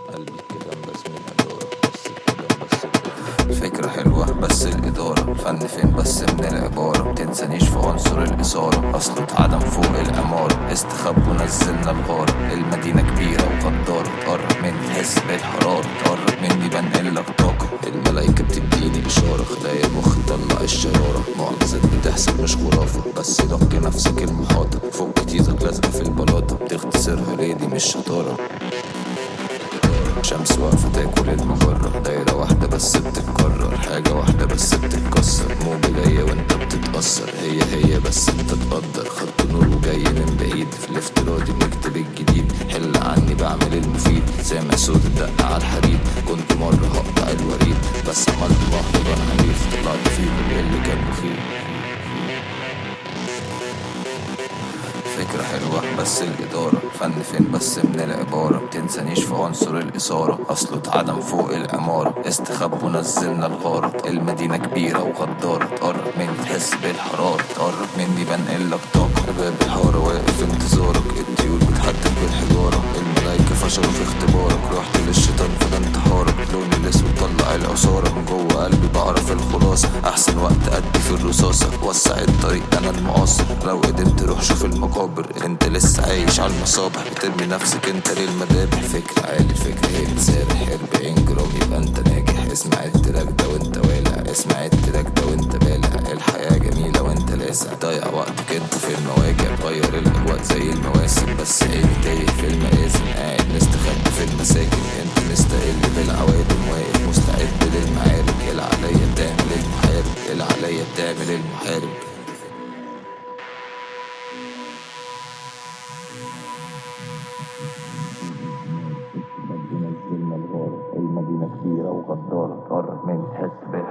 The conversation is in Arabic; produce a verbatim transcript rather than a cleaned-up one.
قلبي الكلام بس من إدارة بس الكلام بس الإدارة. الفكرة حلوة بس الإدارة، الفن فين بس من العبارة. متنسانيش في عنصر الإثارة، أصله اتعدم فوق العمارة. استخبوا نزلنا الغارة، المدينة كبيرة وغدارة. تقرب مني تحس بالحرارة، تقرب مني بنقلك طاقة. الملايكة بتديني إشارة، خلايا المخ طلع الشرارة. معجزات بتحصل مش خرافة، بس دق نفسك المحاطة. فوق كتيزك لازقة في البلاطة، بتختصرها ليه دي مش شطارة. شمس واقفة تاكل المجرة، دايرة واحدة بس بتتكرر، حاجة واحدة بس بتتكسر. موجة جاية وانت بتتأثر، هي هي بس انت تقدر. خط نور وجاي من بعيد، في الافتراضي بنكتب الجديد. حل عني بعمل المفيد، سامع صوت الدق على الحديد. كنت مرة هقطع الوريد، بس عملت مهرجان عنيف. طلعت فيه كل اللي كان مخيف. فكرة حلوة بس الإدارة، الفن فين بس من العبارة. متنسانيش في عنصر الإثارة، أصله اتعدم فوق العمارة. استخبوا نزلنا الغارة، المدينة كبيرة وغدارة. تقرب مني تحس بالحرارة، تقرب مني بنقلك طاقة. باب الحارة واقف انتظارك، الطيور بتحدف بالحجارة. الملايكة فشلوا في اختبارك، رحت للشيطان فده انتحارك. لوني الأسود طلع العصارة، من جوه قلبي بعرف الخلاصة. أحسن وقت أدي في الرصاصة، وسع الطريق أنا المعاصر. لو قدمت روح شوف المقابر، انت لسه عايش على المصابح. بترمي نفسك انت للمذابح. فكرة عالي الفكرة هي بتسابح، اربعين جرام يبقى انت ناجح. اسمع التراك ده وانت والع، اسمع التراك ده وانت بالع. الحياة جميلة وانت لاسع، ضيع وقتك انت في المواجع. تغير الاجواء زي المواسم، بس عيني تايه في المآزم. قاعد مستخبي في المساكن، انت مستقل بالعوادم. واقف مستعد للمعارك، يلا عليا بتعمل المحارب، يلا عليا بتعمل المحارب. نزلنا الغارة، المدينة كبيرة وغدارة. تقرب مني تحس